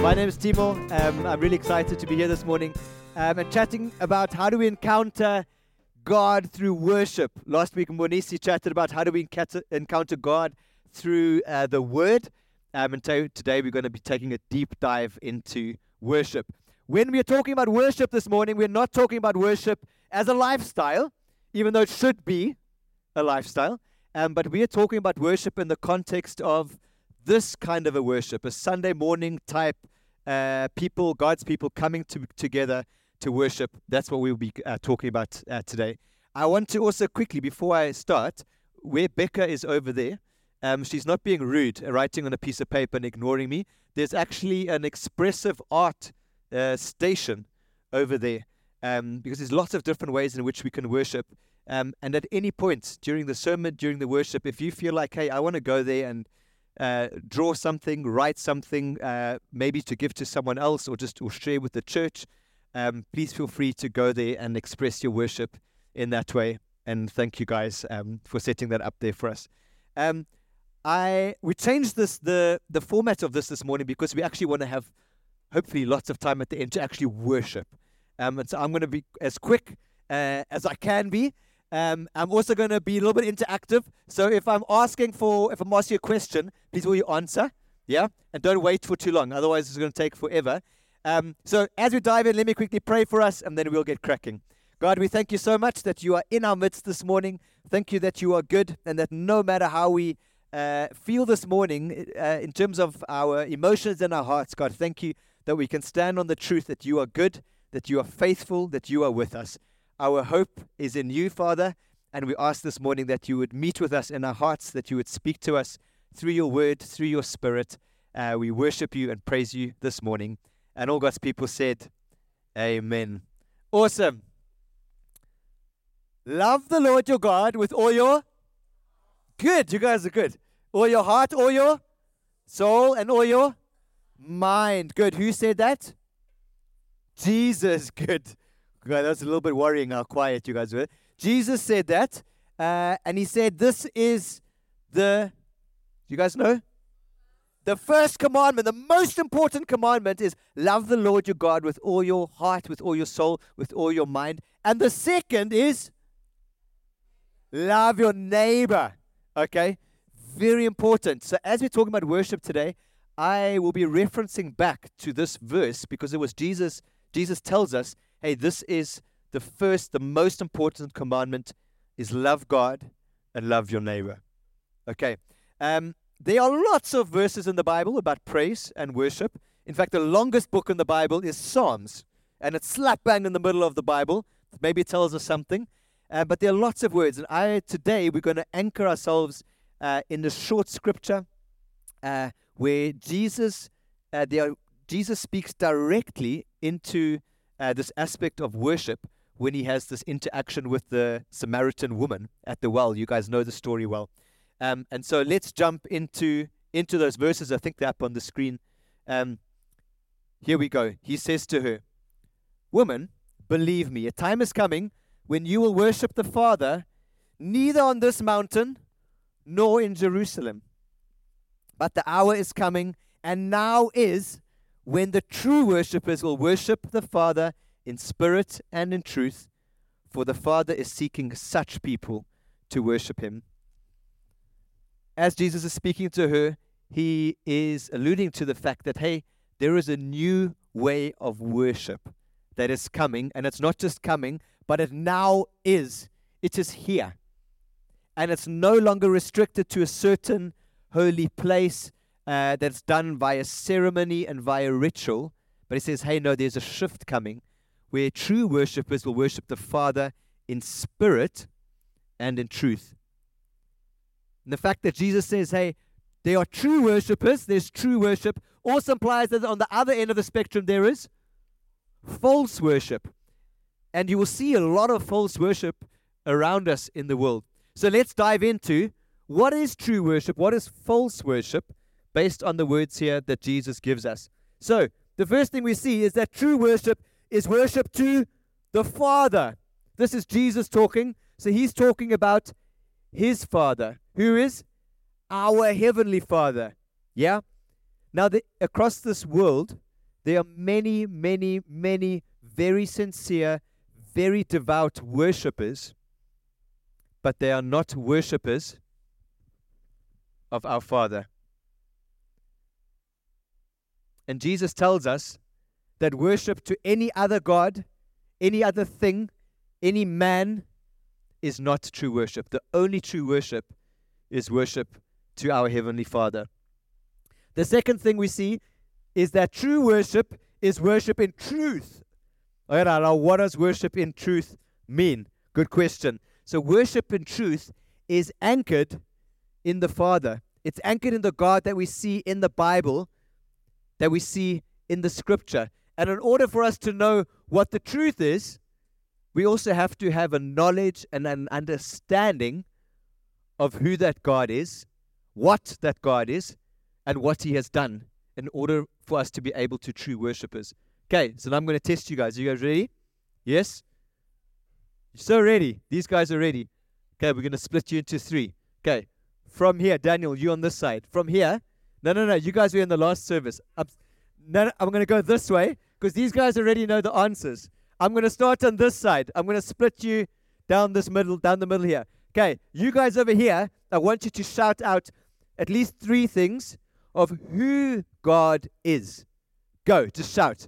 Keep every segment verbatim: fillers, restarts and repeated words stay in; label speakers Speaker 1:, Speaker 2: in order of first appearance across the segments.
Speaker 1: My name is Timo. Um, I'm really excited to be here this morning um, and chatting about how do we encounter God through worship. Last week, Monisi chatted about how do we encounter, encounter God through uh, the Word. Um, and to, today we're going to be taking a deep dive into worship. When we are talking about worship this morning, we're not talking about worship as a lifestyle, even though it should be a lifestyle. Um, but we are talking about worship in the context of this kind of a worship, a Sunday morning type uh, people, God's people coming to, together to worship. That's what we'll be uh, talking about uh, today. I want to also quickly, before I start, where Becca is over there, um, she's not being rude, uh, writing on a piece of paper and ignoring me. There's actually an expressive art uh, station over there um, because there's lots of different ways in which we can worship. Um, and at any point during the sermon, during the worship, if you feel like, hey, I want to go there and Uh, draw something, write something, uh, maybe to give to someone else or just or share with the church, um, please feel free to go there and express your worship in that way. And thank you guys um, for setting that up there for us. Um, I we changed this the the format of this this morning because we actually want to have hopefully lots of time at the end to actually worship. Um, and so I'm going to be as quick uh, as I can be. Um, I'm also going to be a little bit interactive. So if I'm asking for, if I'm asking you a question, please will you answer? Yeah? And don't wait for too long. Otherwise, it's going to take forever. Um, so as we dive in, let me quickly pray for us, and then we'll get cracking. God, we thank you so much that you are in our midst this morning. Thank you that you are good, and that no matter how we uh, feel this morning, uh, in terms of our emotions and our hearts, God, thank you that we can stand on the truth that you are good, that you are faithful, that you are with us. Our hope is in you, Father, and we ask this morning that you would meet with us in our hearts, that you would speak to us through your word, through your spirit. Uh, we worship you and praise you this morning. And all God's people said, amen. Awesome. Love the Lord your God with all your... Good, you guys are good. All your heart, all your soul, and all your mind. Good. Who said that? Jesus. Good. God, that's a little bit worrying how quiet you guys were. Jesus said that, uh, and he said, this is the, do you guys know? The first commandment, the most important commandment is love the Lord your God with all your heart, with all your soul, with all your mind. And the second is love your neighbor. Okay? Very important. So as we're talking about worship today, I will be referencing back to this verse because it was Jesus. Jesus tells us, hey, this is the first, the most important commandment is love God and love your neighbor. Okay. Um, there are lots of verses in the Bible about praise and worship. In fact, the longest book in the Bible is Psalms, and it's slap bang in the middle of the Bible. Maybe it tells us something. Uh, but there are lots of words. And I today we're going to anchor ourselves uh, in the short scripture uh, where Jesus, uh, there are, Jesus speaks directly into Uh, this aspect of worship when he has this interaction with the Samaritan woman at the well. You guys know the story well. Um, and so let's jump into into those verses. I think they're up on the screen. Um, here we go. He says to her, woman, believe me, a time is coming when you will worship the Father neither on this mountain nor in Jerusalem. But the hour is coming, and now is, when the true worshippers will worship the Father in spirit and in truth, for the Father is seeking such people to worship him. As Jesus is speaking to her, he is alluding to the fact that, hey, there is a new way of worship that is coming, and it's not just coming, but it now is. It is here. And it's no longer restricted to a certain holy place Uh, that's done via ceremony and via ritual. But he says, hey, no, there's a shift coming where true worshippers will worship the Father in spirit and in truth. And the fact that Jesus says, hey, there are true worshippers, there's true worship, also implies that on the other end of the spectrum there is false worship. And you will see a lot of false worship around us in the world. So let's dive into what is true worship, what is false worship, based on the words here that Jesus gives us. So, the first thing we see is that true worship is worship to the Father. This is Jesus talking. So, he's talking about his Father, who is our Heavenly Father. Yeah? Now, the, across this world, There are many, many, many very sincere, very devout worshippers, but they are not worshippers of our Father. And Jesus tells us that worship to any other God, any other thing, any man is not true worship. The only true worship is worship to our Heavenly Father. The second thing we see is that true worship is worship in truth. All right, now what does worship in truth mean? Good question. So worship in truth is anchored in the Father. It's anchored in the God that we see in the Bible, that we see in the Scripture. And in order for us to know what the truth is, we also have to have a knowledge and an understanding of who that God is, what that God is, and what He has done in order for us to be able to true worshipers. Okay, so now I'm going to test you guys. Are you guys ready? Yes? You're so ready. These guys are ready. Okay, we're going to split you into three. Okay, from here, Daniel, you on this side. From here, no, no, no, you guys were in the last service. I'm, no, no, I'm going to go this way because these guys already know the answers. I'm going to start on this side. I'm going to split you down this middle, down the middle here. Okay, you guys over here, I want you to shout out at least three things of who God is. Go, just shout.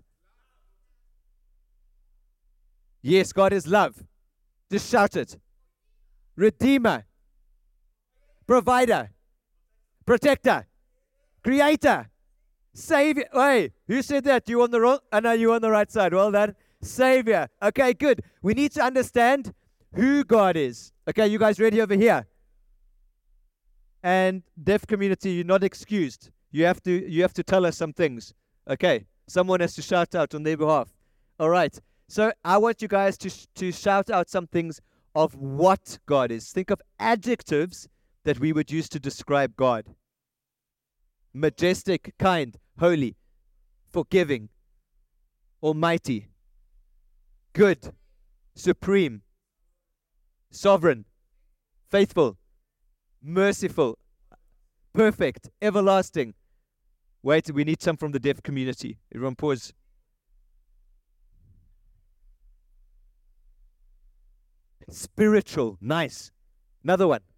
Speaker 1: Yes, God is love. Just shout it. Redeemer. Provider. Protector. Creator. Savior. Hey, who said that? You on the wrong? I know you on the right side. Well done. Savior. Okay, good. We need to understand who God is. Okay, you guys ready over here? And deaf community, you're not excused. You have to you have to tell us some things. Okay, someone has to shout out on their behalf. All right. So I want you guys to sh- to shout out some things of what God is. Think of adjectives that we would use to describe God. Majestic, kind, holy, forgiving, almighty, good, supreme, sovereign, faithful, merciful, perfect, everlasting. Wait, we need some from the deaf community. Everyone pause. Spiritual, nice. Another one.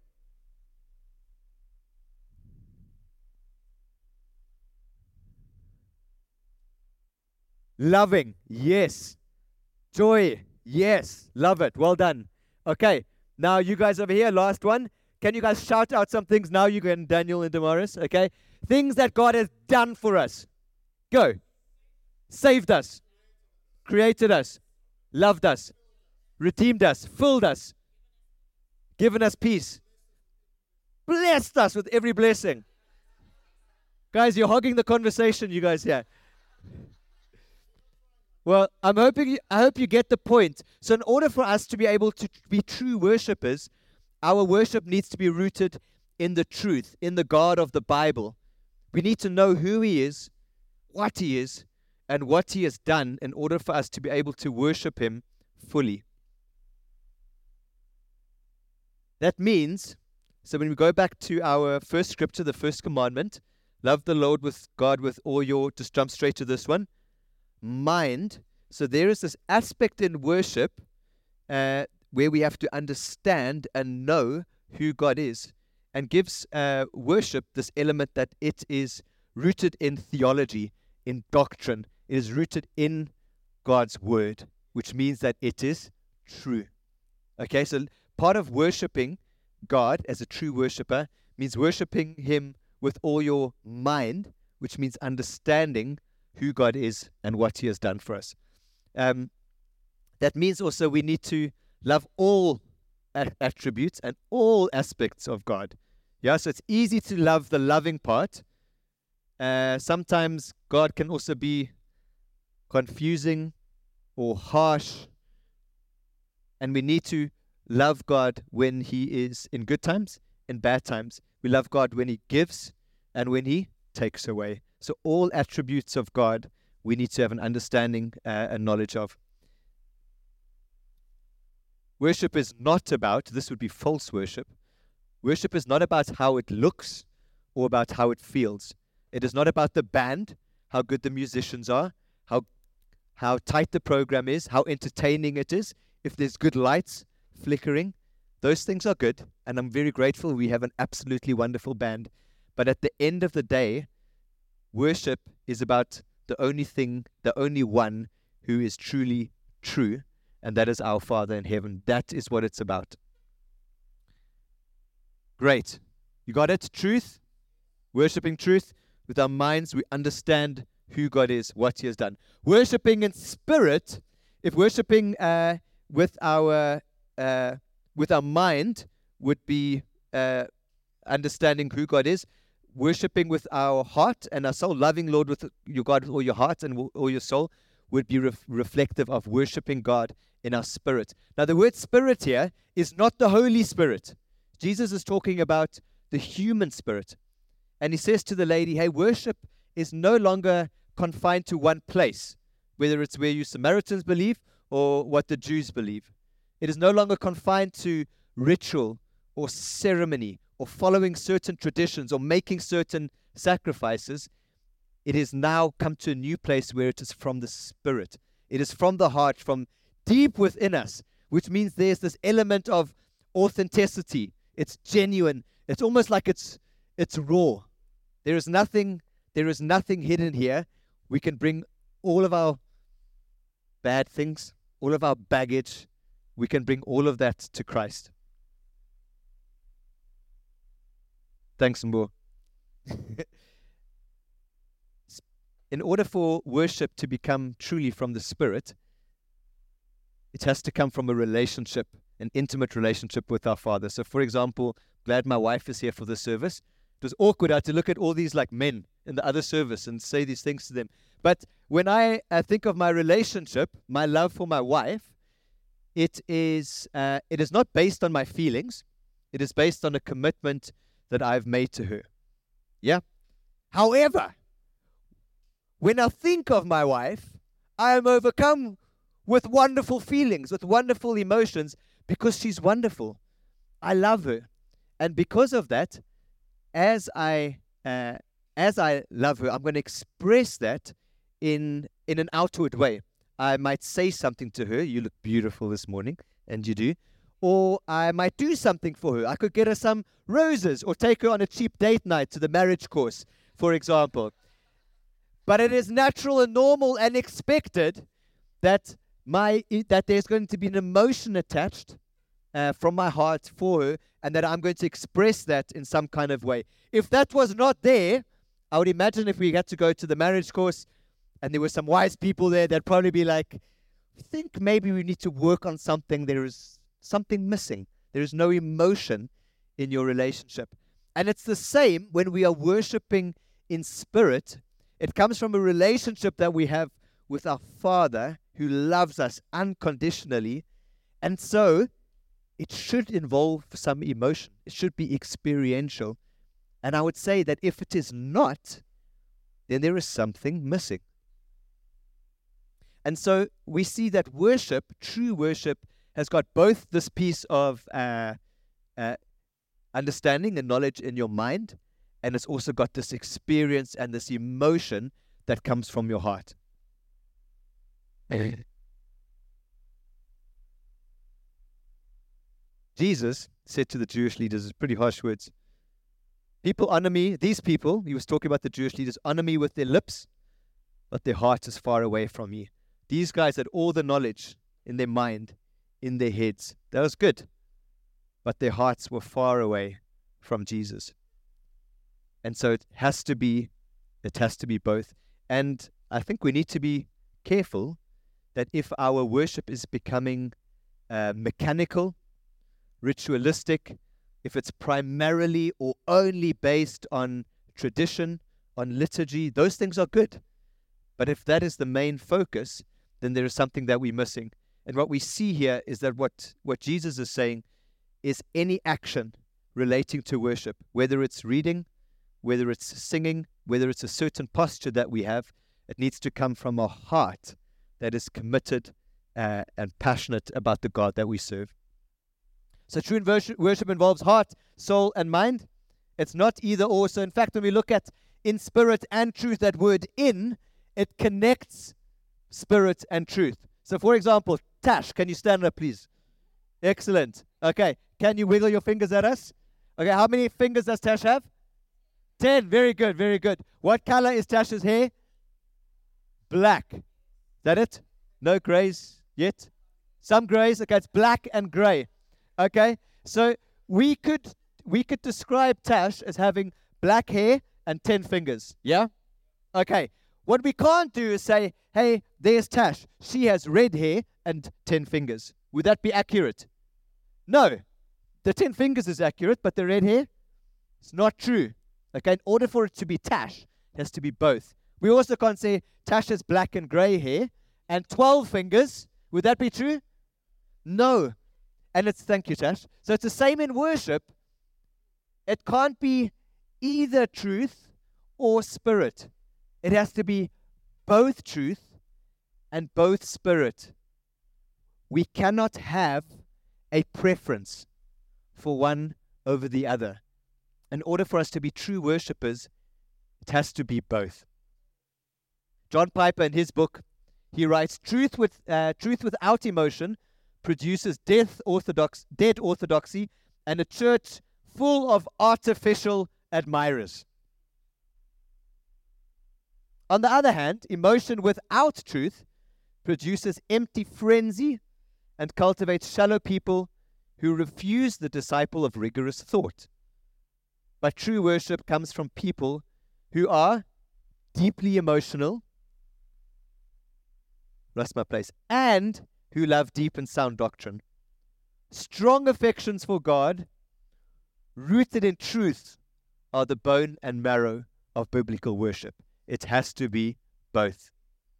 Speaker 1: Loving, yes. Joy, yes. Love it. Well done. Okay, now you guys over here, last one. Can you guys shout out some things now? You can, Daniel and Damaris, okay? Things that God has done for us. Go. Saved us. Created us. Loved us. Redeemed us. Filled us. Given us peace. Blessed us with every blessing. Guys, you're hogging the conversation, you guys here. Well, I'm hoping you, I hope you get the point. So in order for us to be able to be true worshipers, our worship needs to be rooted in the truth, in the God of the Bible. We need to know who He is, what He is, and what He has done in order for us to be able to worship Him fully. That means, so when we go back to our first scripture, the first commandment, love the Lord with God with all your, just jump straight to this one, mind. So there is this aspect in worship uh, where we have to understand and know who God is, and gives uh, worship this element that it is rooted in theology, in doctrine. It is rooted in God's word, which means that it is true. Okay, so part of worshiping God as a true worshiper means worshiping Him with all your mind, which means understanding who God is and what He has done for us. Um, that means also we need to love all a- attributes and all aspects of God. Yeah, so it's easy to love the loving part. Uh, sometimes God can also be confusing or harsh, and we need to love God when He is in good times, in bad times. We love God when He gives and when He takes away. So all attributes of God we need to have an understanding uh, and knowledge of. Worship is not about, this would be false worship. Worship is not about how it looks or about how it feels. It is not about the band, how good the musicians are, how tight the program is, how entertaining it is, if there's good lights flickering. Those things are good, and I'm very grateful we have an absolutely wonderful band. But at the end of the day, worship is about the only thing, the only one who is truly true, and that is our Father in heaven. That is what it's about. Great. You got it? Truth. Worshipping truth. With our minds, we understand who God is, what He has done. Worshipping in spirit, if worshipping uh, with our uh, with our mind would be uh, understanding who God is. Worshipping with our heart and our soul, loving Lord with your God with all your heart and all your soul, would be ref- reflective of worshipping God in our spirit. Now, the word spirit here is not the Holy Spirit. Jesus is talking about the human spirit. And He says to the lady, hey, worship is no longer confined to one place, whether it's where you Samaritans believe or what the Jews believe. It is no longer confined to ritual or ceremony or following certain traditions or making certain sacrifices. It is now come to a new place where it is from the Spirit. It is from the heart, from deep within us, which means there's this element of authenticity. It's genuine. It's almost like it's it's raw. There is nothing, there is nothing hidden here. We can bring all of our bad things, all of our baggage, we can bring all of that to Christ. Thanks, Mbo. In order for worship to become truly from the Spirit, it has to come from a relationship, an intimate relationship with our Father. So, for example, glad my wife is here for the service. It was awkward. I had to look at all these like men in the other service and say these things to them. But when I uh, think of my relationship, my love for my wife, it is uh, it is not based on my feelings. It is based on a commitment that I've made to her. Yeah? However, when I think of my wife, I am overcome with wonderful feelings, with wonderful emotions, because she's wonderful. I love her. And because of that, as I uh, as I love her, I'm going to express that in in an outward way. I might say something to her, you look beautiful this morning, and you do. Or I might do something for her. I could get her some roses or take her on a cheap date night to the marriage course, for example. But it is natural and normal and expected that my that there's going to be an emotion attached uh, from my heart for her, and that I'm going to express that in some kind of way. If that was not there, I would imagine if we had to go to the marriage course and there were some wise people there, they'd probably be like, I think maybe we need to work on something. There is something missing. There is no emotion in your relationship. And it's the same when we are worshiping in spirit. It comes from a relationship that we have with our Father who loves us unconditionally. And so it should involve some emotion. It should be experiential. And I would say that if it is not, then there is something missing. And so we see that worship, true worship, has got both this piece of uh, uh, understanding and knowledge in your mind, and it's also got this experience and this emotion that comes from your heart. Jesus said to the Jewish leaders, it's pretty harsh words, people honor me, these people, he was talking about the Jewish leaders, honor me with their lips, but their heart is far away from me. These guys had all the knowledge in their mind, in their heads. That was good. But their hearts were far away from Jesus. And so it has to be, it has to be both. And I think we need to be careful that if our worship is becoming uh, mechanical, ritualistic, if it's primarily or only based on tradition, on liturgy, those things are good. But if that is the main focus, then there is something that we're missing. And what we see here is that what, what Jesus is saying is any action relating to worship, whether it's reading, whether it's singing, whether it's a certain posture that we have, it needs to come from a heart that is committed uh, and passionate about the God that we serve. So true worship involves heart, soul, and mind. It's not either or. So in fact, when we look at in spirit and truth, that word in, it connects spirit, and truth. So for example, Tash, can you stand up, please? Excellent. Okay. Can you wiggle your fingers at us? Okay. How many fingers does Tash have? Ten. Very good. Very good. What color is Tash's hair? Black. Is that it? No grays yet? Some grays. Okay. It's black and gray. Okay. So we could we could describe Tash as having black hair and ten fingers. Yeah? Okay. What we can't do is say, hey, there's Tash. She has red hair and ten fingers. Would that be accurate? No. The ten fingers is accurate, but the red hair, it's not true. Okay, in order for it to be Tash, it has to be both. We also can't say Tash has black and gray hair and twelve fingers. Would that be true? No. And it's, thank you, Tash. So it's the same in worship. It can't be either truth or spirit. It has to be both truth and both spirit. We cannot have a preference for one over the other. In order for us to be true worshippers, it has to be both. John Piper, in his book, he writes, truth with uh, truth without emotion produces death orthodox, dead orthodoxy and a church full of artificial admirers. On the other hand, emotion without truth produces empty frenzy and cultivates shallow people who refuse the disciple of rigorous thought. But true worship comes from people who are deeply emotional, lost my place, and who love deep and sound doctrine. Strong affections for God, rooted in truth, are the bone and marrow of biblical worship. It has to be both.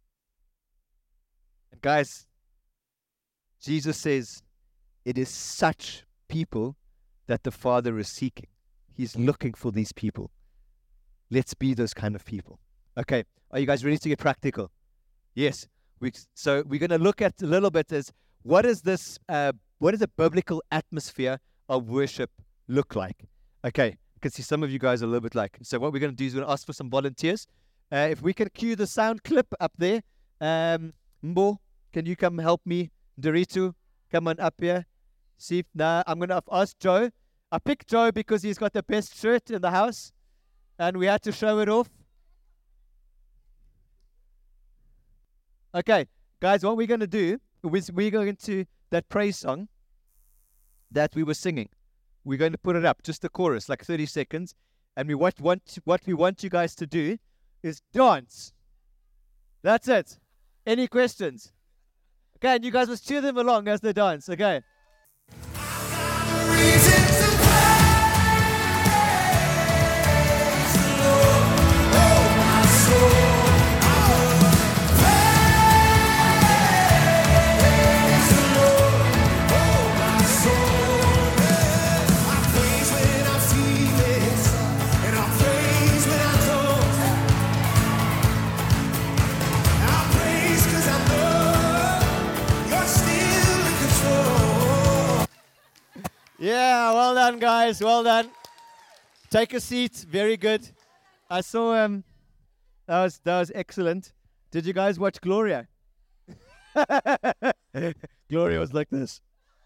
Speaker 1: And guys, Jesus says it is such people that the Father is seeking. He's looking for these people. Let's be those kind of people. Okay, are you guys ready to get practical? Yes. We, so we're going to look at a little bit as what is this, uh, what does a biblical atmosphere of worship look like? Okay, I can see some of you guys are a little bit like. So what we're going to do is we're going to ask for some volunteers. Uh, if we can cue the sound clip up there. Um, Mbo, can you come help me? Dorito, come on up here. See if, nah, I'm going to ask Joe. I picked Joe because he's got the best shirt in the house. And we had to show it off. Okay, guys, what we're going to do is we're going to that praise song that we were singing. We're going to put it up, just the chorus, like thirty seconds. And we what want what we want you guys to do is dance. That's it. Any questions? Okay, and you guys must cheer them along as they dance. Okay. Yeah, well done, guys. Well done. Take a seat. Very good. I saw um, that was that was excellent. Did you guys watch Gloria? Gloria was like this.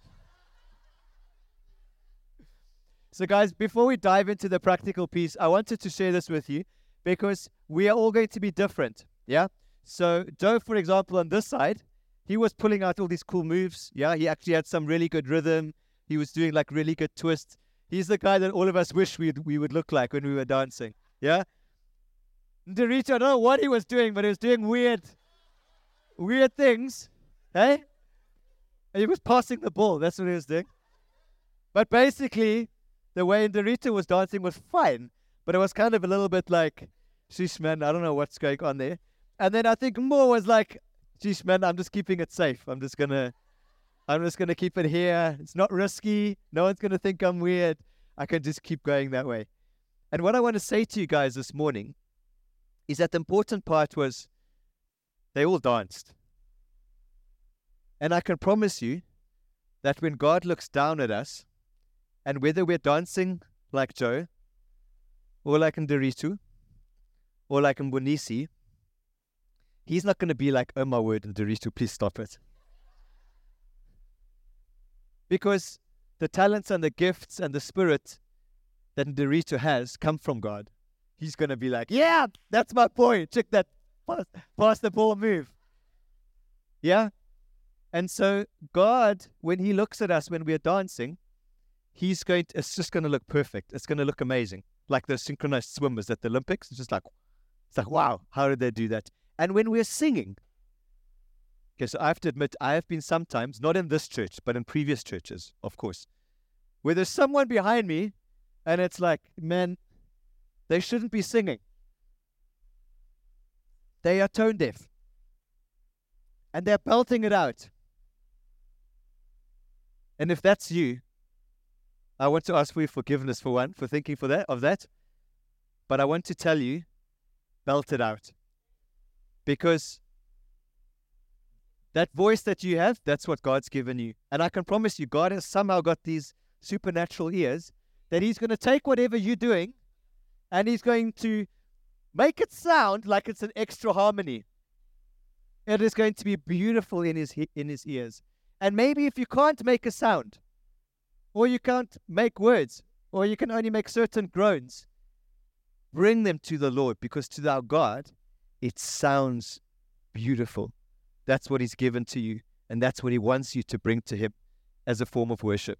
Speaker 1: So, guys, before we dive into the practical piece, I wanted to share this with you because we are all going to be different. Yeah. So, Joe, for example, on this side, he was pulling out all these cool moves. Yeah, he actually had some really good rhythm. He was doing like really good twists. He's the guy that all of us wish we we would look like when we were dancing. Yeah? Dorito, I don't know what he was doing, but he was doing weird, weird things. Hey? And he was passing the ball. That's what he was doing. But basically, the way Dorito was dancing was fine. But it was kind of a little bit like, sheesh, man, I don't know what's going on there. And then I think Mo was like, sheesh, man, I'm just keeping it safe. I'm just going to... I'm just going to keep it here. It's not risky. No one's going to think I'm weird. I can just keep going that way. And what I want to say to you guys this morning is that the important part was they all danced. And I can promise you that when God looks down at us, and whether we're dancing like Joe, or like Nderitu, or like Mbonisi, he's not going to be like, oh my word, Nderitu, please stop it. Because the talents and the gifts and the spirit that Nderitu has come from God. He's going to be like, yeah, that's my point. Check that. Pass, pass the ball move. Yeah? And so God, when he looks at us when we're dancing, he's going to, it's just going to look perfect. It's going to look amazing. Like those synchronized swimmers at the Olympics. It's just like, it's like, wow, how did they do that? And when we're singing, okay, so I have to admit, I have been sometimes, not in this church, but in previous churches, of course, where there's someone behind me, and it's like, man, they shouldn't be singing. They are tone deaf. And they're belting it out. And if that's you, I want to ask for your forgiveness for one, for thinking for that of that. But I want to tell you, belt it out. Because that voice that you have, that's what God's given you. And I can promise you, God has somehow got these supernatural ears that he's going to take whatever you're doing and he's going to make it sound like it's an extra harmony. It is going to be beautiful in his in his ears. And maybe if you can't make a sound, or you can't make words, or you can only make certain groans, bring them to the Lord, because to our God, it sounds beautiful. That's what he's given to you, and that's what he wants you to bring to him as a form of worship.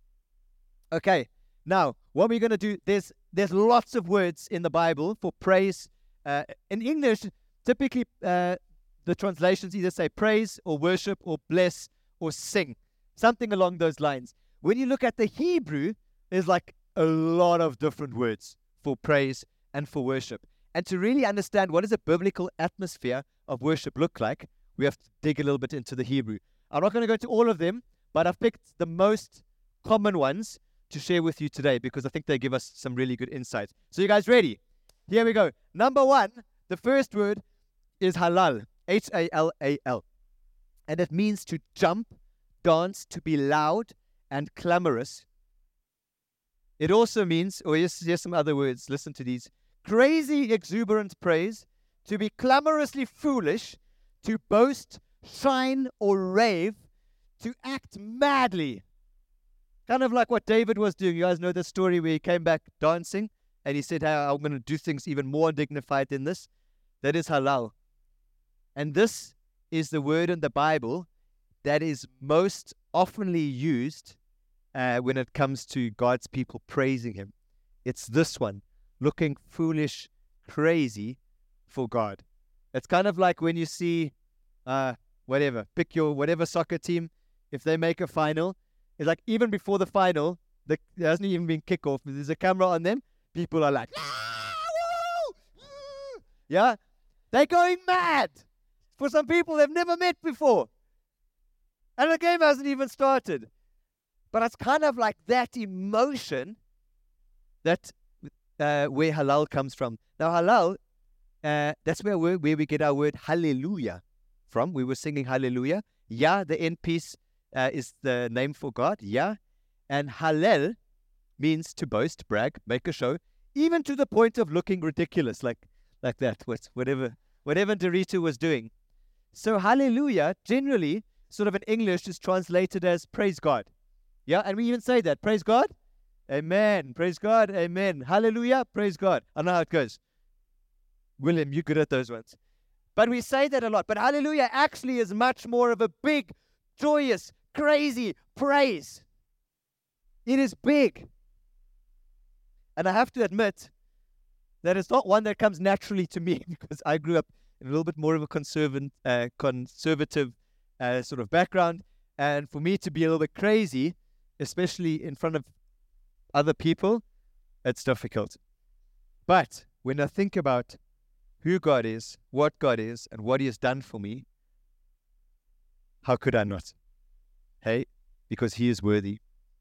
Speaker 1: Okay, now, what we're going to do, there's there's lots of words in the Bible for praise. Uh, in English, typically, uh, the translations either say praise or worship or bless or sing, something along those lines. When you look at the Hebrew, there's like a lot of different words for praise and for worship. And to really understand what does a biblical atmosphere of worship look like, we have to dig a little bit into the Hebrew. I'm not going to go to all of them, but I've picked the most common ones to share with you today because I think they give us some really good insight. So you guys ready? Here we go. Number one, the first word is halal, H A L A L. And it means to jump, dance, to be loud and clamorous. It also means, or here's, here's some other words, listen to these. Crazy, exuberant praise, to be clamorously foolish, to boast, shine, or rave, to act madly. Kind of like what David was doing. You guys know the story where he came back dancing and he said, hey, I'm going to do things even more dignified than this. That is halal. And this is the word in the Bible that is most oftenly used uh, when it comes to God's people praising him. It's this one, looking foolish, crazy for God. It's kind of like when you see, uh, whatever, pick your whatever soccer team, if they make a final, it's like even before the final, the, there hasn't even been kickoff, there's a camera on them, people are like, ah, woo, woo. Yeah, they're going mad. For some people they've never met before. And the game hasn't even started. But it's kind of like that emotion that uh, where halal comes from. Now halal, uh, that's where we where we get our word hallelujah from. We were singing hallelujah. Yah, the end piece, uh, is the name for God. Yah. And hallel means to boast, brag, make a show, even to the point of looking ridiculous, like like that, what, whatever, whatever Nderitu was doing. So hallelujah, generally, sort of in English, is translated as praise God. Yeah, and we even say that, praise God, amen, praise God, amen, hallelujah, praise God. I know how it goes. William, you're good at those ones. But we say that a lot. But hallelujah actually is much more of a big, joyous, crazy praise. It is big. And I have to admit that it's not one that comes naturally to me because I grew up in a little bit more of a conservative, uh, conservative uh, sort of background. And for me to be a little bit crazy, especially in front of other people, it's difficult. But when I think about who God is, what God is, and what he has done for me, how could I not? Hey, because he is worthy.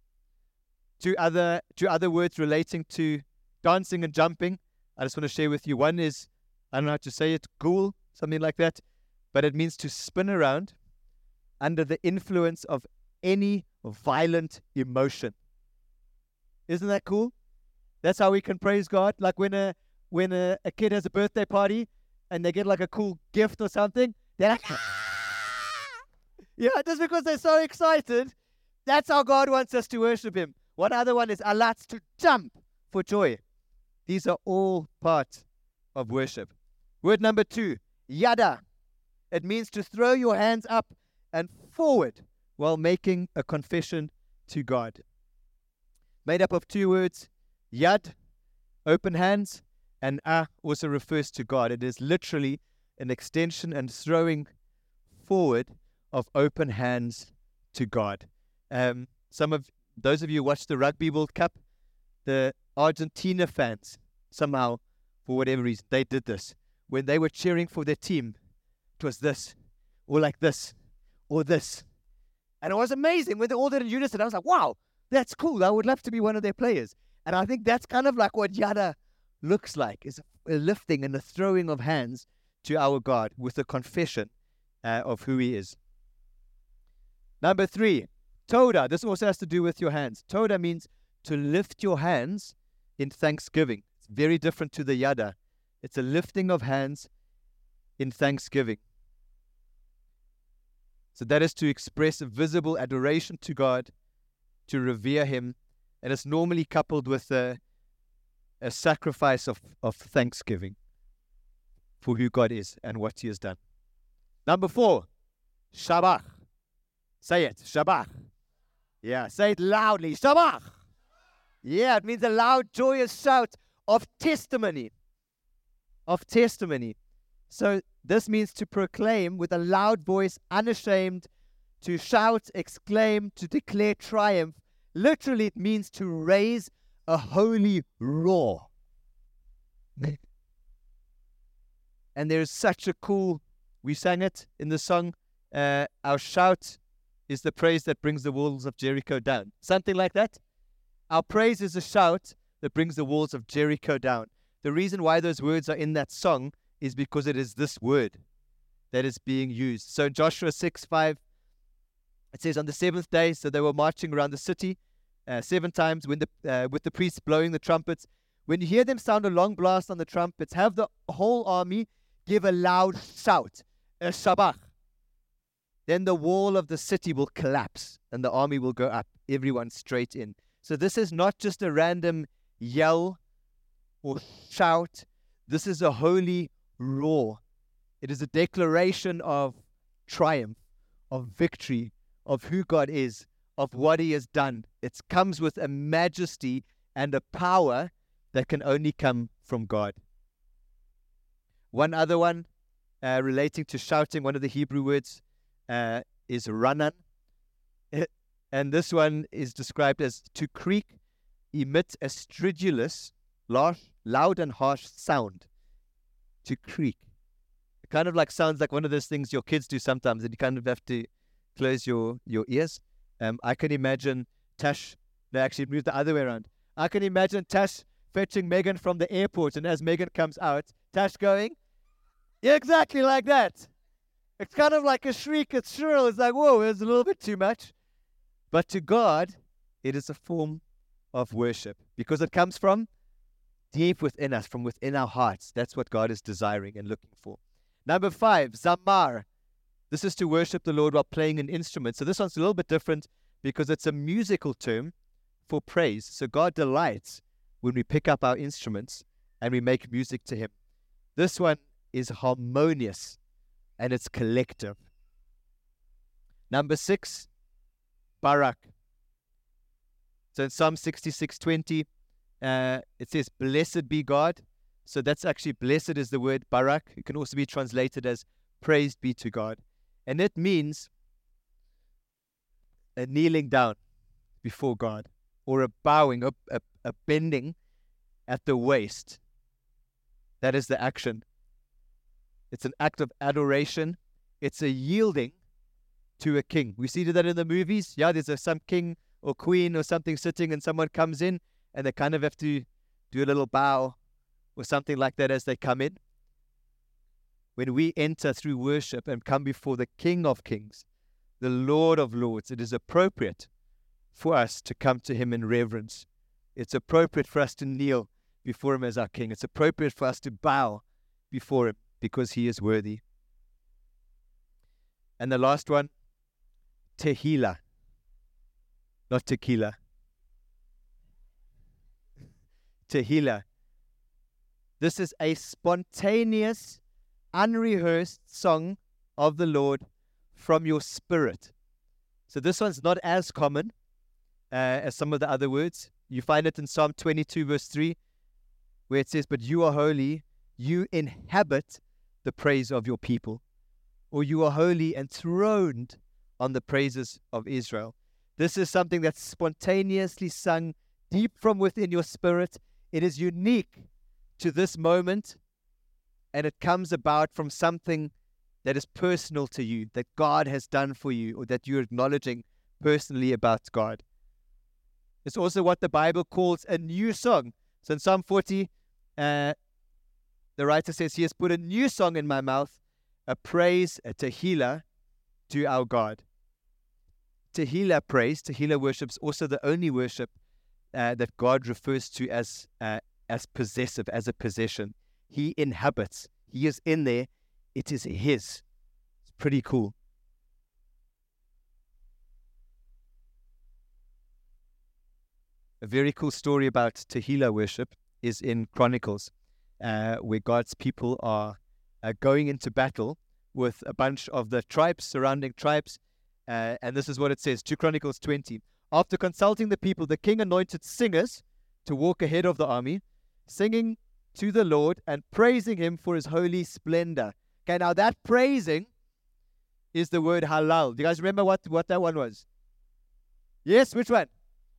Speaker 1: Two other, two other words relating to dancing and jumping, I just want to share with you. One is, I don't know how to say it, ghoul, something like that, but it means to spin around under the influence of any violent emotion. Isn't that cool? That's how we can praise God. Like when a when a, a kid has a birthday party and they get like a cool gift or something, they're like, yeah, just because they're so excited. That's how God wants us to worship Him. One other one is alatz, to jump for joy. These are all part of worship. Word number two, yada. It means to throw your hands up and forward while making a confession to God. Made up of two words, yad, open hands, and ah also refers to God. It is literally an extension and throwing forward of open hands to God. Um, some of those of you who watched the Rugby World Cup, the Argentina fans, somehow, for whatever reason, they did this. When they were cheering for their team, it was this, or like this, or this. And it was amazing when they all did in unison. I was like, wow, that's cool. I would love to be one of their players. And I think that's kind of like what yada looks like, is a lifting and a throwing of hands to our God with a confession uh, of who He is. Number three, toda. This also has to do with your hands. Toda means to lift your hands in thanksgiving. It's very different to the yada. It's a lifting of hands in thanksgiving. So that is to express a visible adoration to God, to revere Him, and it's normally coupled with a, a sacrifice of, of thanksgiving for who God is and what He has done. Number four, shabach. Say it, shabach. Yeah, say it loudly, shabach. Yeah, it means a loud, joyous shout of testimony. Of testimony. So this means to proclaim with a loud voice, unashamed, to shout, exclaim, to declare triumph. Literally, it means to raise a holy roar. And there's such a cool, we sang it in the song, uh, our shout is the praise that brings the walls of Jericho down. Something like that. Our praise is a shout that brings the walls of Jericho down. The reason why those words are in that song is because it is this word that is being used. So in Joshua six five, it says, on the seventh day, so they were marching around the city uh, seven times when the, uh, with the priests blowing the trumpets. When you hear them sound a long blast on the trumpets, have the whole army give a loud shout, a shabach. Then the wall of the city will collapse and the army will go up, everyone straight in. So this is not just a random yell or shout. This is a holy roar. It is a declaration of triumph, of victory, of who God is, of what He has done. It comes with a majesty and a power that can only come from God. One other one uh, relating to shouting, one of the Hebrew words uh, is ranan. And this one is described as to creak, emit a stridulous, loud and harsh sound. To creak. It kind of like sounds like one of those things your kids do sometimes, and you kind of have to close your, your ears. Um, I can imagine Tash, no, actually move the other way around. I can imagine Tash fetching Megan from the airport, and as Megan comes out, Tash going, yeah, exactly like that. It's kind of like a shriek, it's shrill, it's like, whoa, it's a little bit too much. But to God, it is a form of worship because it comes from deep within us, from within our hearts. That's what God is desiring and looking for. Number five, zamar. This is to worship the Lord while playing an instrument. So this one's a little bit different because it's a musical term for praise. So God delights when we pick up our instruments and we make music to Him. This one is harmonious and it's collective. Number six, barak. So in Psalm sixty-six twenty, uh, it says, blessed be God. So that's actually, blessed is the word barak. It can also be translated as praised be to God. And it means a kneeling down before God, or a bowing, a, a, a bending at the waist. That is the action. It's an act of adoration. It's a yielding to a king. We see that in the movies. Yeah, there's a, some king or queen or something sitting and someone comes in and they kind of have to do a little bow or something like that as they come in. When we enter through worship and come before the King of Kings, the Lord of Lords, it is appropriate for us to come to Him in reverence. It's appropriate for us to kneel before Him as our King. It's appropriate for us to bow before Him. because he is worthy. And the last one, Tehillah, not tequila. Tehillah. This is a spontaneous, unrehearsed song of the Lord from your spirit. So this one's not as common uh, as some of the other words. You find it in Psalm twenty-two, verse three, where it says, "But you are holy, you inhabit the praise of your people." Or you are holy, enthroned on the praises of Israel. This is something that's spontaneously sung deep from within your spirit. It is unique to this moment, and it comes about from something that is personal to you, that God has done for you, or that you're acknowledging personally about God. It's also what the Bible calls a new song. So in Psalm forty, uh, the writer says, "He has put a new song in my mouth, a praise, a tehillah to our God." Tehillah praise, Tehillah worship is also the only worship uh, that God refers to as uh, as possessive, as a possession. He inhabits. He is in there. It is his. It's pretty cool. A very cool story about Tehillah worship is in Chronicles, uh, where God's people are uh, going into battle with a bunch of the tribes, surrounding tribes. Uh, and this is what it says, two Chronicles twenty. "After consulting the people, the king anointed singers to walk ahead of the army, singing to the Lord and praising him for his holy splendor." Okay, now that praising is the word halal. Do you guys remember what, what that one was? Yes, which one?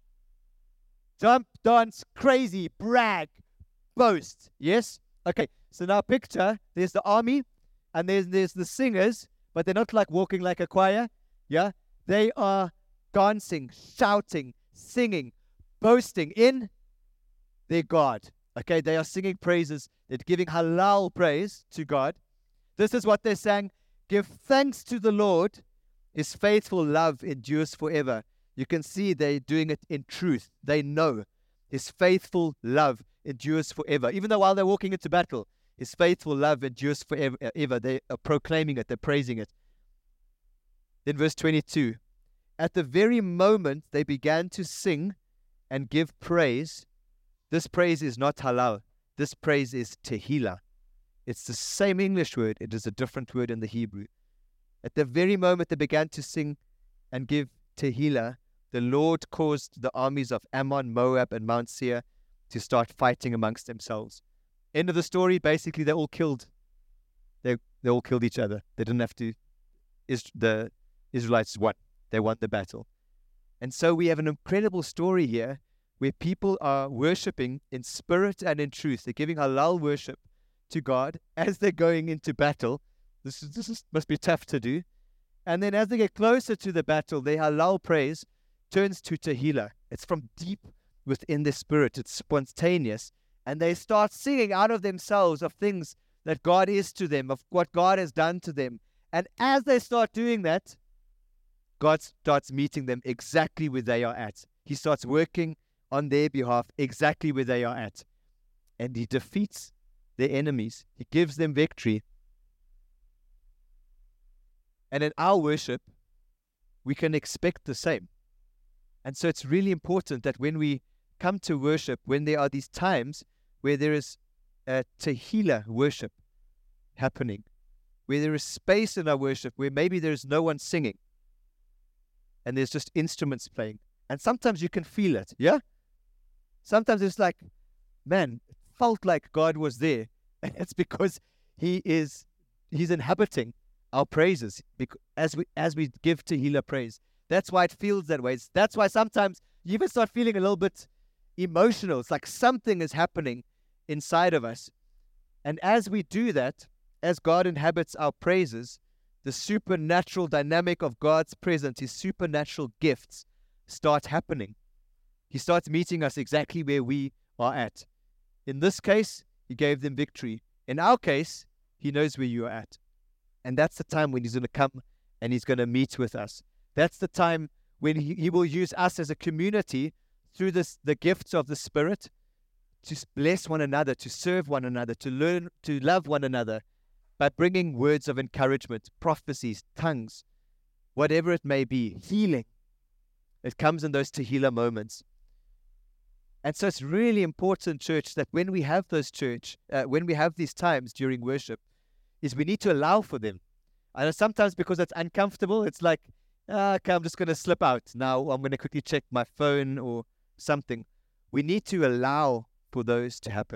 Speaker 1: Jump, dance, crazy, brag, boast. Yes? Okay, so now picture, there's the army, and there's, there's the singers, but they're not like walking like a choir. Yeah? They are dancing, shouting, singing, boasting in their God. Okay, they are singing praises. They're giving halal praise to God. This is what they're saying: "Give thanks to the Lord. His faithful love endures forever." You can see they're doing it in truth. They know his faithful love endures forever. Even though while they're walking into battle, his faithful love endures forever. They are proclaiming it. They're praising it. Then verse twenty-two. "At the very moment they began to sing and give praise," this praise is not halal. This praise is tehillah. It's the same English word. It is a different word in the Hebrew. At the very moment they began to sing and give tehillah, the Lord caused the armies of Ammon, Moab, and Mount Seir to start fighting amongst themselves. End of the story, basically they all killed. They they all killed each other. They didn't have to. Is the Israelites won. They won the battle. And so we have an incredible story here where people are worshipping in spirit and in truth. They're giving halal worship to God as they're going into battle. This is, this is, must be tough to do. And then as they get closer to the battle, their halal praise turns to tehillah. It's from deep within their spirit. It's spontaneous. And they start singing out of themselves of things that God is to them, of what God has done to them. And as they start doing that, God starts meeting them exactly where they are at. He starts working on their behalf exactly where they are at. And he defeats their enemies. He gives them victory. And in our worship, we can expect the same. And so it's really important that when we come to worship, when there are these times where there is a tehillah worship happening, where there is space in our worship, where maybe there's no one singing, and there's just instruments playing. And sometimes you can feel it, yeah? Sometimes it's like, man, it felt like God was there. And it's because he is, he's inhabiting our praises as we as we give tehillah praise. That's why it feels that way. That's why sometimes you even start feeling a little bit emotional. It's like something is happening inside of us. And as we do that, as God inhabits our praises, the supernatural dynamic of God's presence, his supernatural gifts start happening. He starts meeting us exactly where we are at. In this case, he gave them victory. In our case, he knows where you are at. And that's the time when he's going to come and he's going to meet with us. That's the time when he, he will use us as a community through this, the gifts of the Spirit to bless one another, to serve one another, to learn, to love one another. but bringing words of encouragement, prophecies, tongues, whatever it may be, healing. It comes in those Tehillah moments. And so it's really important, church, that when we have those church, uh, when we have these times during worship, is we need to allow for them. I know sometimes because it's uncomfortable, it's like, ah, okay, I'm just going to slip out. Now I'm going to quickly check my phone or something. We need to allow for those to happen.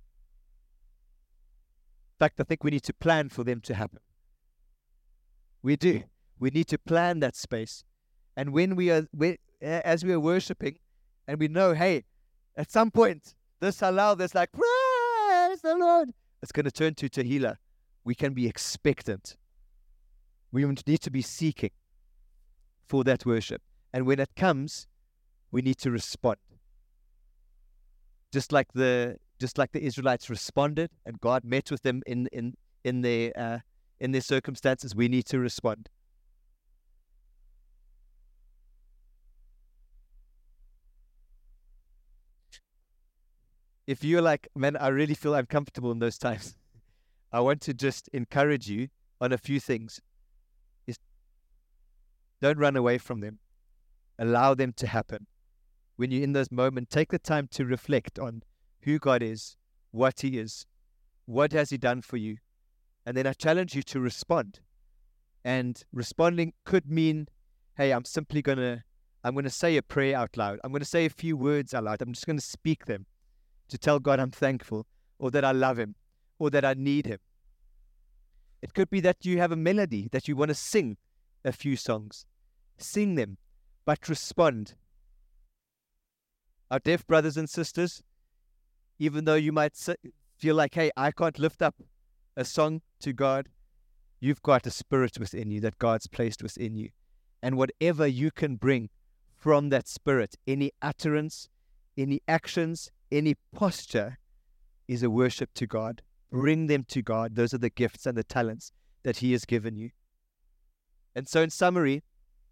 Speaker 1: In fact, I think we need to plan for them to happen. We do. We need to plan that space. And when we are, we, as we are worshiping, and we know, hey, at some point, this allow, this like, praise the Lord, it's going to turn to Tehillah. We can be expectant. We need to be seeking for that worship. And when it comes, we need to respond. Just like the just like the Israelites responded, and God met with them in in in their uh, in their circumstances, we need to respond. If you're like, man, I really feel uncomfortable in those times, I want to just encourage you on a few things. Is don't run away from them. Allow them to happen. When you're in those moments, take the time to reflect on who God is, what He is, what has He done for you. And then I challenge you to respond. And responding could mean, hey, I'm simply going to, I'm going to say a prayer out loud. I'm going to say a few words out loud. I'm just going to speak them to tell God I'm thankful, or that I love Him, or that I need Him. It could be that you have a melody that you want to sing a few songs. Sing them, but respond. Our deaf brothers and sisters, even though you might feel like, hey, I can't lift up a song to God, you've got a spirit within you that God's placed within you. And whatever you can bring from that spirit, any utterance, any actions, any posture, is a worship to God. Bring them to God. Those are the gifts and the talents that He has given you. And so in summary,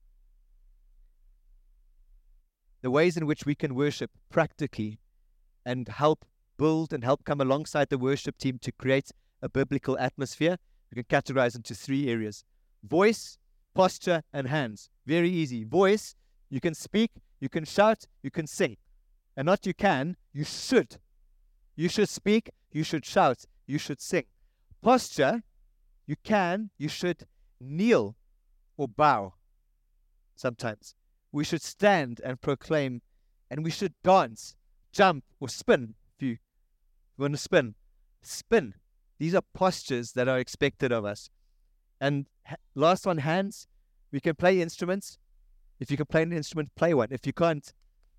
Speaker 1: the ways in which we can worship practically and help build and help come alongside the worship team to create a biblical atmosphere, we can categorize into three areas. Voice, posture, and hands. Very easy. Voice, you can speak, you can shout, you can sing. And not you can, you should. You should speak, you should shout, you should sing. Posture, you can, you should kneel or bow sometimes. We should stand and proclaim, and we should dance, jump, or spin. If you want to spin, spin. These are postures that are expected of us. And ha- last one, hands. We can play instruments. If you can play an instrument, play one. If you can't,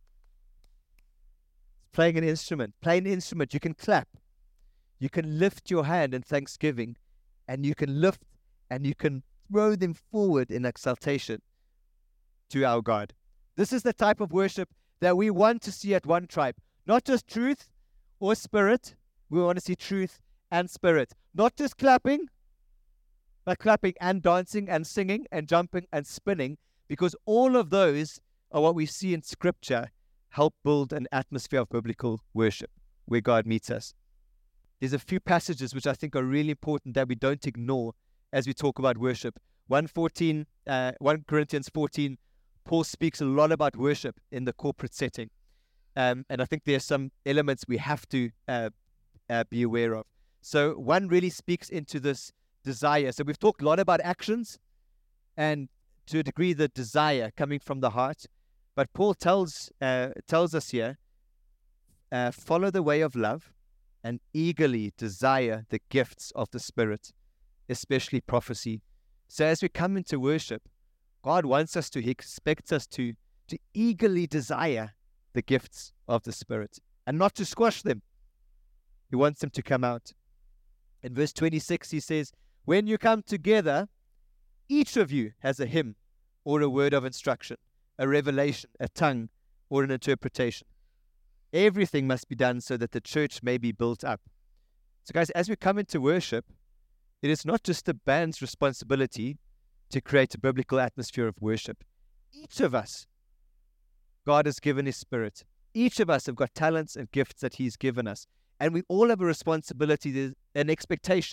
Speaker 1: playing an instrument. Play an instrument. You can clap. You can lift your hand in thanksgiving, and you can lift and you can throw them forward in exaltation to our God. This is the type of worship that we want to see at One Tribe. Not just truth or spirit. We want to see truth and spirit. Not just clapping, but clapping and dancing and singing and jumping and spinning, because all of those are what we see in Scripture help build an atmosphere of biblical worship where God meets us. There's a few passages which I think are really important that we don't ignore as we talk about worship. one fourteen, uh, First Corinthians fourteen, Paul speaks a lot about worship in the corporate setting. Um, and I think there's some elements we have to uh, uh, be aware of. So one really speaks into this desire. So we've talked a lot about actions and to a degree the desire coming from the heart. But Paul tells uh, tells us here, uh, follow the way of love and eagerly desire the gifts of the Spirit, especially prophecy. So as we come into worship, God wants us to, He expects us to, to eagerly desire the gifts of the Spirit and not to squash them. He wants them to come out. In verse twenty-six, he says, when you come together, each of you has a hymn or a word of instruction, a revelation, a tongue, or an interpretation. Everything must be done so that the church may be built up. So guys, as we come into worship, it is not just the band's responsibility to create a biblical atmosphere of worship. Each of us, God has given His Spirit. Each of us have got talents and gifts that He's given us. And we all have a responsibility, an expectation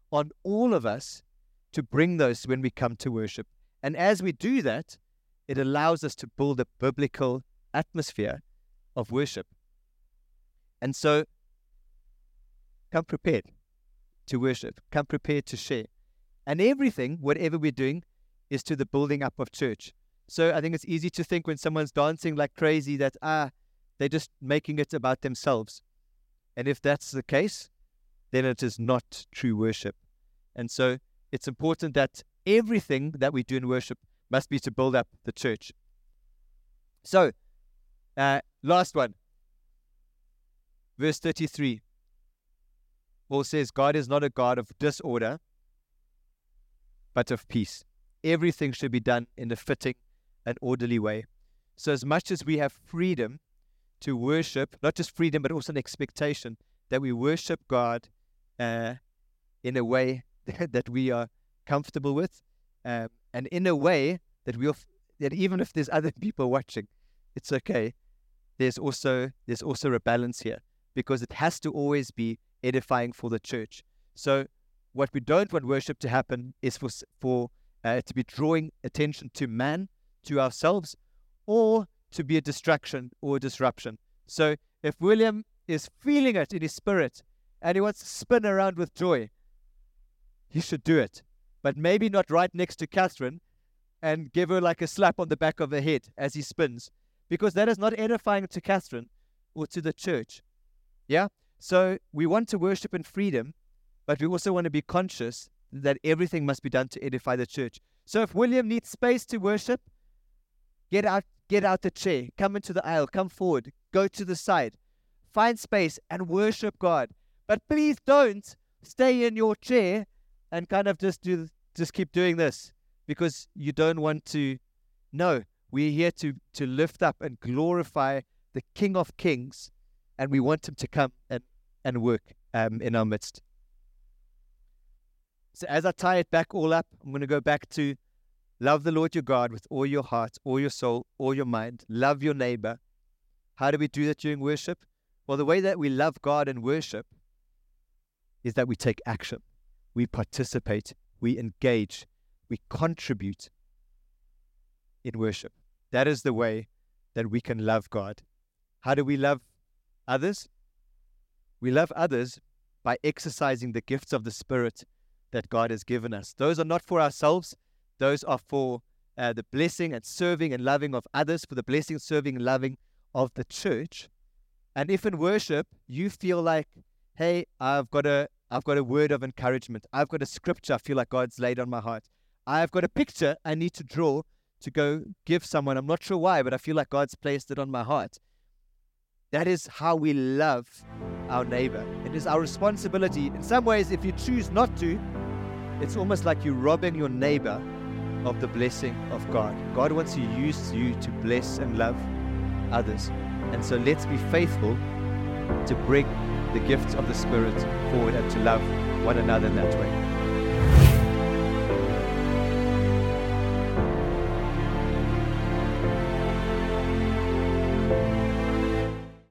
Speaker 1: on all of us to bring those when we come to worship. And as we do that, it allows us to build a biblical atmosphere of worship. And so, come prepared to worship. Come prepared to share. And everything, whatever we're doing, is to the building up of church. So I think it's easy to think when someone's dancing like crazy that, ah, they're just making it about themselves. And if that's the case, then it is not true worship. And so it's important that everything that we do in worship must be to build up the church. So, uh, last one. Verse thirty-three. Paul says, God is not a God of disorder, but of peace. Everything should be done in a fitting and orderly way. So as much as we have freedom to worship, not just freedom, but also an expectation that we worship God uh, in a way that we are comfortable with, um, and in a way that we'll, that even if there's other people watching, it's okay. There's also there's also a balance here, because it has to always be edifying for the church. So what we don't want worship to happen is for for uh, to be drawing attention to man, to ourselves, or to be a distraction or a disruption. So if William is feeling it in his spirit and he wants to spin around with joy, he should do it. But maybe not right next to Catherine and give her like a slap on the back of her head as he spins, because that is not edifying to Catherine or to the church. Yeah? So we want to worship in freedom, but we also want to be conscious that everything must be done to edify the church. So if William needs space to worship, get out, get out the chair, come into the aisle, come forward, go to the side, find space and worship God. But please don't stay in your chair and kind of just do, just keep doing this, because you don't want to. No, we're here to, to lift up and glorify the King of Kings, and we want him to come and, and work um, in our midst. So as I tie it back all up, I'm going to go back to love the Lord your God with all your heart, all your soul, all your mind. Love your neighbor. How do we do that during worship? Well, the way that we love God in worship is that we take action. We participate. We engage. We contribute in worship. That is the way that we can love God. How do we love others? We love others by exercising the gifts of the Spirit that God has given us. Those are not for ourselves. Those are for uh, the blessing and serving and loving of others, for the blessing, serving, and loving of the church. And if in worship you feel like, hey, I've got a, I've got a word of encouragement, I've got a scripture I feel like God's laid on my heart, I've got a picture I need to draw to go give someone, I'm not sure why, but I feel like God's placed it on my heart. That is how we love our neighbor. It is our responsibility. In some ways, if you choose not to, it's almost like you're robbing your neighbor of the blessing of God. God wants to use you to bless and love others. And so let's be faithful to bring the gifts of the Spirit forward and to love one another in that way.